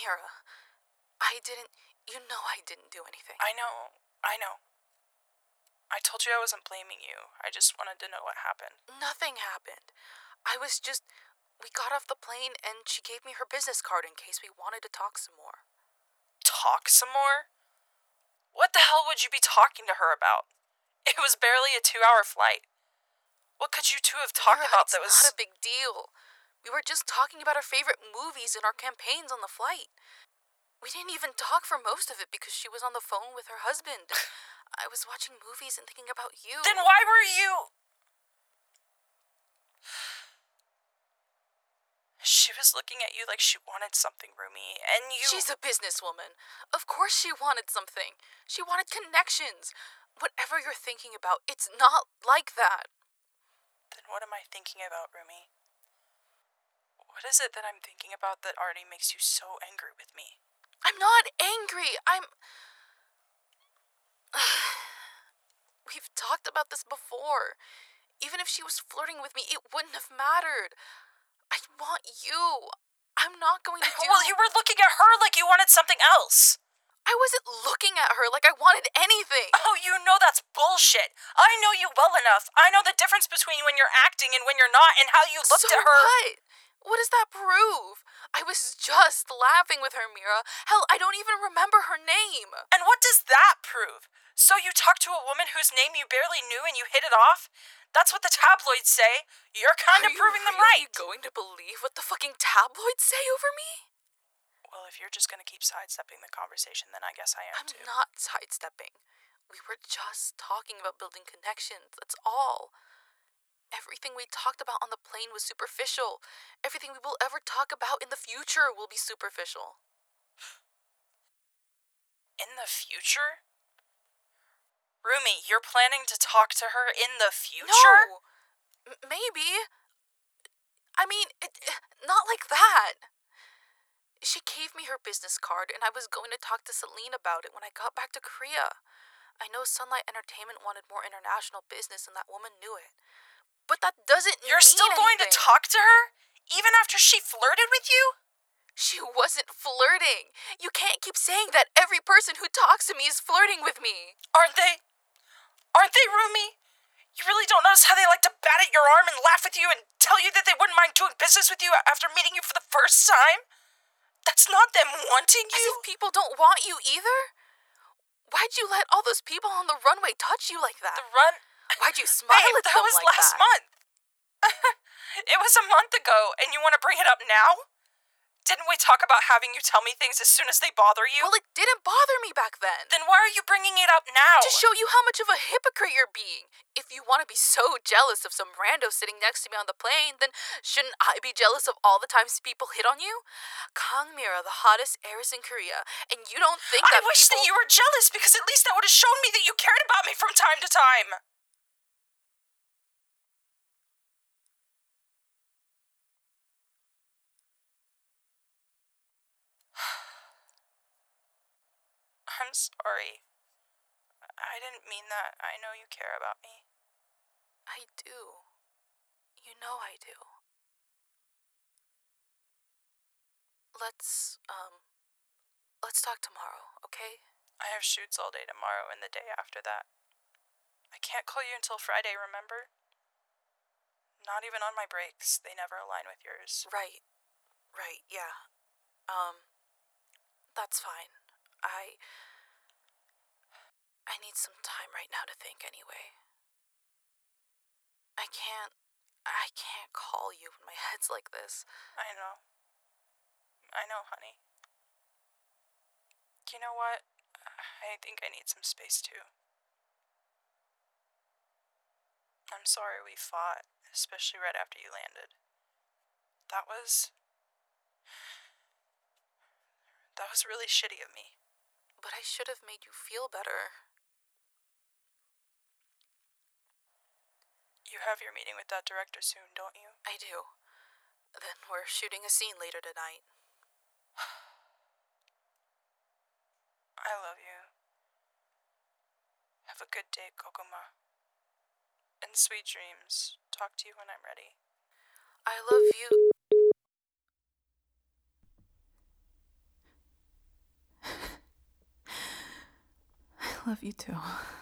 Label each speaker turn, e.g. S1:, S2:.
S1: Mira, I didn't do anything.
S2: I know. I told you I wasn't blaming you. I just wanted to know what happened.
S1: Nothing happened. We got off the plane and she gave me her business card in case we wanted to talk some more.
S2: Talk some more? What the hell would you be talking to her about? It was barely a 2-hour flight. What could you two have talked
S1: Mira,
S2: about
S1: it's
S2: that was...
S1: not a big deal. We were just talking about our favorite movies and our campaigns on the flight. We didn't even talk for most of it because she was on the phone with her husband. I was watching movies and thinking about you.
S2: Then why were you... She was looking at you like she wanted something, Rumi, and you...
S1: She's a businesswoman. Of course she wanted something. She wanted connections. Whatever you're thinking about, it's not like that.
S2: Then what am I thinking about, Rumi? What is it that I'm thinking about that already makes you so angry with me?
S1: I'm not angry. We've talked about this before. Even if she was flirting with me, it wouldn't have mattered. I want you. I'm not going to do...
S2: Well, you were looking at her like you wanted something else.
S1: I wasn't looking at her like I wanted anything.
S2: Oh, you know that's bullshit. I know you well enough. I know the difference between when you're acting and when you're not and how you looked at her.
S1: So what? What does that prove? I was just laughing with her, Mira. Hell, I don't even remember her name.
S2: And what does that prove? So you talked to a woman whose name you barely knew and you hit it off? That's what the tabloids say. You're kind of proving them right.
S1: Are you going to believe what the fucking tabloids say over me?
S2: Well, if you're just going to keep sidestepping the conversation, then I guess I am too.
S1: I'm not sidestepping. We were just talking about building connections, that's all. Everything we talked about on the plane was superficial. Everything we will ever talk about in the future will be superficial.
S2: In the future? Rumi, you're planning to talk to her in the future?
S1: No! Maybe. I mean, not like that. She gave me her business card, and I was going to talk to Celine about it when I got back to Korea. I know Sunlight Entertainment wanted more international business, and that woman knew it. But that doesn't
S2: You're
S1: mean
S2: still going to
S1: anything.
S2: talk to her? Even after she flirted with you?
S1: She wasn't flirting. You can't keep saying that every person who talks to me is flirting with me.
S2: Aren't they? Aren't they, Rumi? You really don't notice how they like to bat at your arm and laugh with you and tell you that they wouldn't mind doing business with you after meeting you for the first time? That's not them wanting you.
S1: As if people don't want you either? Why'd you let all those people on the runway touch you like that?
S2: The run...
S1: Why'd you smile
S2: Babe,
S1: at
S2: that
S1: them
S2: was
S1: like
S2: last
S1: that?
S2: month. It was a month ago, and you want to bring it up now? Didn't we talk about having you tell me things as soon as they bother you?
S1: Well, it didn't bother me back then.
S2: Then why are you bringing it up now?
S1: To show you how much of a hypocrite you're being. If you want to be so jealous of some rando sitting next to me on the plane, then shouldn't I be jealous of all the times people hit on you? Kang Mira, the hottest heiress in Korea, and you don't think
S2: I
S1: that
S2: wish
S1: people...
S2: that you were jealous, because at least that would have shown me that you cared about me from time to time. I'm sorry. I didn't mean that. I know you care about me.
S1: I do. You know I do. Let's talk tomorrow, okay?
S2: I have shoots all day tomorrow and the day after that. I can't call you until Friday, remember? Not even on my breaks. They never align with yours.
S1: Right, yeah. That's fine. I need some time right now to think anyway. I can't call you when my head's like this.
S2: I know, honey. You know what? I think I need some space too. I'm sorry we fought, especially right after you landed. That was really shitty of me.
S1: But I should have made you feel better.
S2: You have your meeting with that director soon, don't you?
S1: I do. Then we're shooting a scene later tonight.
S2: I love you. Have a good day, Kokoma. And sweet dreams. Talk to you when I'm ready.
S1: I love you. Love you too.